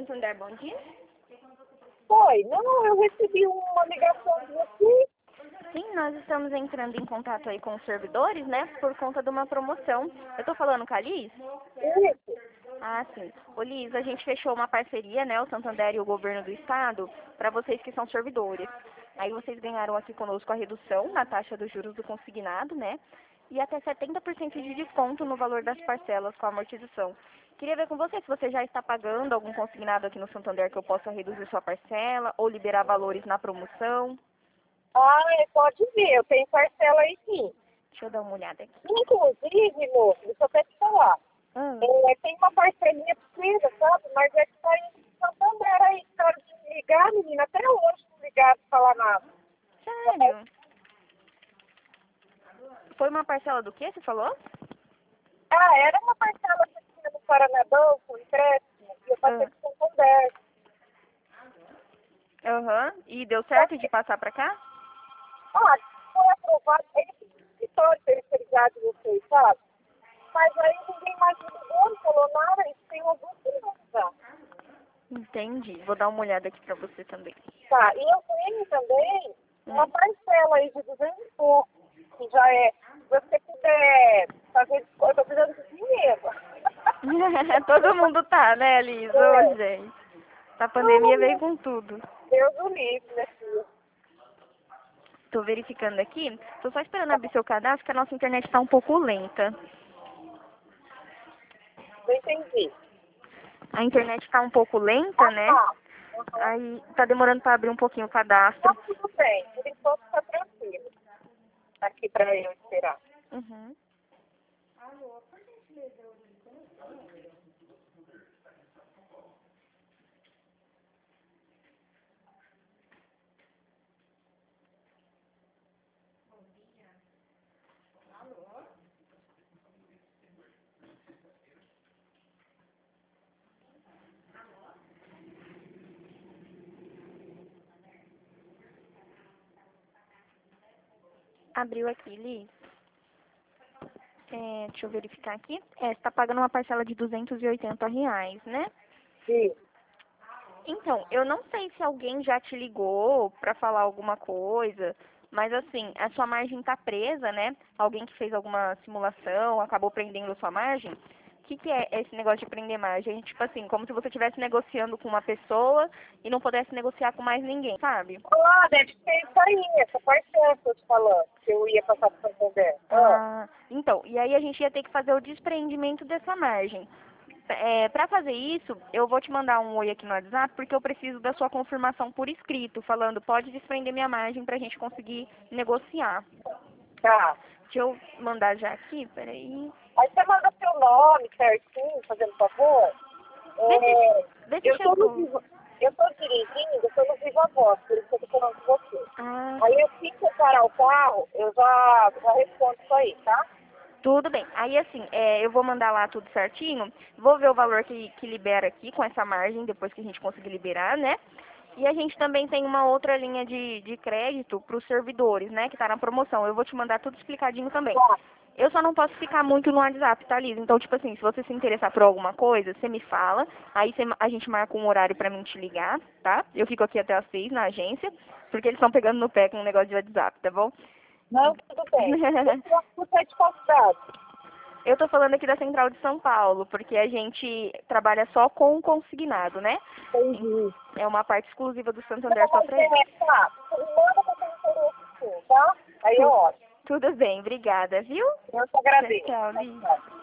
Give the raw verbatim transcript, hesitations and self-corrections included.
Santander, bom dia. Foi, não, eu recebi uma ligação de você. Sim, nós estamos entrando em contato aí com os servidores, né, por conta de uma promoção. Eu tô falando com a Liz? Isso. Ah, sim. Ô, Liz, a gente fechou uma parceria, né, o Santander e o governo do estado, para vocês que são servidores. Aí vocês ganharam aqui conosco a redução na taxa dos juros do consignado, né, e até setenta por cento de desconto no valor das parcelas com a amortização. Queria ver com você se você já está pagando algum consignado aqui no Santander que eu possa reduzir sua parcela ou liberar valores na promoção. Ah, é, pode ver, eu tenho parcela aí sim. Deixa eu dar uma olhada aqui. Inclusive, moço, deixa eu até te falar. Ah, É, tem uma parcelinha pequena, sabe? Mas é que tá indo de Santander aí, na hora de me ligar, menina, até hoje não ligaram pra falar nada. sério? Foi uma parcela do que você falou? Ah, era uma parcela que tinha no Paranadão, com empréstimo, e eu passei Ah, pro Santander. Aham. E deu certo de passar pra cá? Ah, foi aprovado, ele tem um escritório terceirizado de vocês, sabe? Mas aí ninguém mais me ligou, não falou nada, isso tem algum tempo já. Entendi. Vou dar uma olhada aqui pra você também. Tá, e eu tenho também uma Hum. parcela aí de duzentos e pouco, que já é, se você puder fazer desconto, eu tô precisando de dinheiro. Todo mundo tá, né, Liz? Ô, É. gente. A pandemia veio com tudo. Deus o livre, né, filho? Tô verificando aqui. Tô só esperando abrir seu cadastro, que a nossa internet tá um pouco lenta. Não entendi. A internet tá um pouco lenta, Ah, né? tá. Uhum. Aí tá demorando pra abrir um pouquinho o cadastro. Tá tudo bem, por enquanto tá tranquilo. Aqui pra eu esperar. Uhum. Abriu aqui, Liz. É, deixa eu verificar aqui. É, você tá pagando uma parcela de duzentos e oitenta reais, né? Sim. Então, eu não sei se alguém já te ligou pra falar alguma coisa, mas assim, a sua margem tá presa, né? Alguém que fez alguma simulação, acabou prendendo a sua margem. O que, que é esse negócio de prender margem? Tipo assim, como se você estivesse negociando com uma pessoa e não pudesse negociar com mais ninguém, sabe? Ah, deve ser isso aí, essa parcela que eu te falando, que eu ia passar pro Santander. Ah, Ah, então, e aí a gente ia ter que fazer o despreendimento dessa margem. É, para fazer isso, eu vou te mandar um oi aqui no WhatsApp, porque eu preciso da sua confirmação por escrito, falando, pode desprender minha margem para a gente conseguir negociar. tá. Deixa eu mandar já aqui, peraí. Aí você manda seu nome certinho, fazendo favor. Vê se, É, vê se eu tô no chegou. vivo, eu tô dirigindo, eu tô no Viva Voz, por isso que eu tô falando com você. Ah, Aí assim que eu parar o carro, eu já, já respondo isso aí, tá? tudo bem. Aí assim, é, eu vou mandar lá tudo certinho, vou ver o valor que, que libera aqui com essa margem, depois que a gente conseguir liberar, né? E a gente também tem uma outra linha de, de crédito para os servidores, né? Que está na promoção. Eu vou te mandar tudo explicadinho também. Tá, Eu só não posso ficar muito no WhatsApp, tá, Liz? Então, tipo assim, se você se interessar por alguma coisa, você me fala. Aí você- a gente marca um horário pra mim te ligar, tá? Eu fico aqui até às seis na agência, porque eles estão pegando no pé com um negócio de WhatsApp, tá bom? não, tudo bem. Eu você é de qual cidade? Eu tô falando aqui da Central de São Paulo, porque a gente trabalha só com consignado, né? Entendi. É uma parte exclusiva do Santander Não, só mas pra isso. é, tá, você me manda pra ter interesse sim, tá? Aí eu Tu- olho. tudo bem, obrigada, viu? Eu te Tchau, agradeço. tchau, Tchau, Liz. tchau.